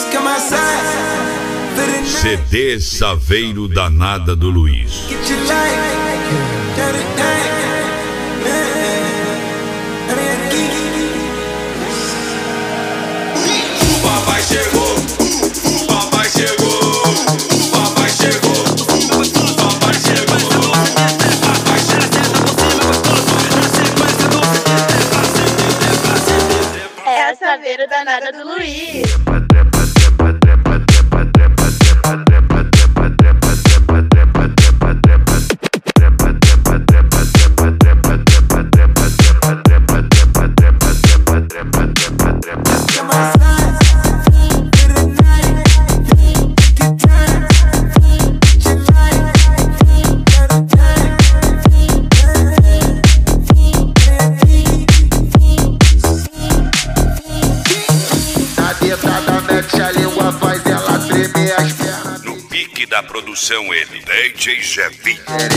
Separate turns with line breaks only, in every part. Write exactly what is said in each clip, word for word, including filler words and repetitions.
C D Saveiro Danada do Luiz.
O papai chegou, o papai chegou, o papai chegou, o papai chegou.
É a Saveiro Danada do Luiz.
No pique da produção ele, D J Jefinho.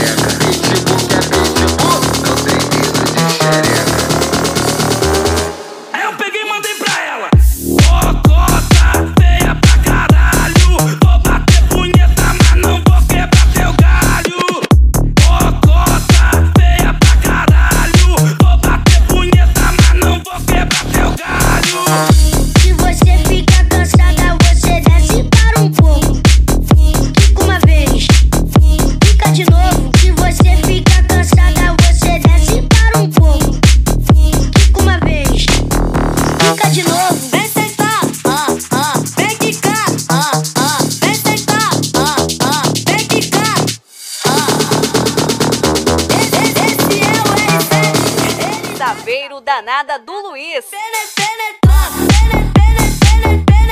Aí eu peguei e mandei pra ela: ô cota, feia pra caralho, vou bater punheta, mas não vou quebrar teu galho. Ô cota, feia pra caralho, vou bater punheta, mas não vou quebrar teu galho.
Se você fica cansada, você desce para um pouco. Fica uma vez, fica de novo. Se você fica cansada, você desce para um pouco. Fica uma vez, fica de novo. Vem sentar, ah, ah, vem quicar, ah, ah, vem sentar, ah, ah, vem quicar, ah. Esse, esse é o R C.
Saveiro Danada do Luiz.
Penetrando, penetrando, penetrando.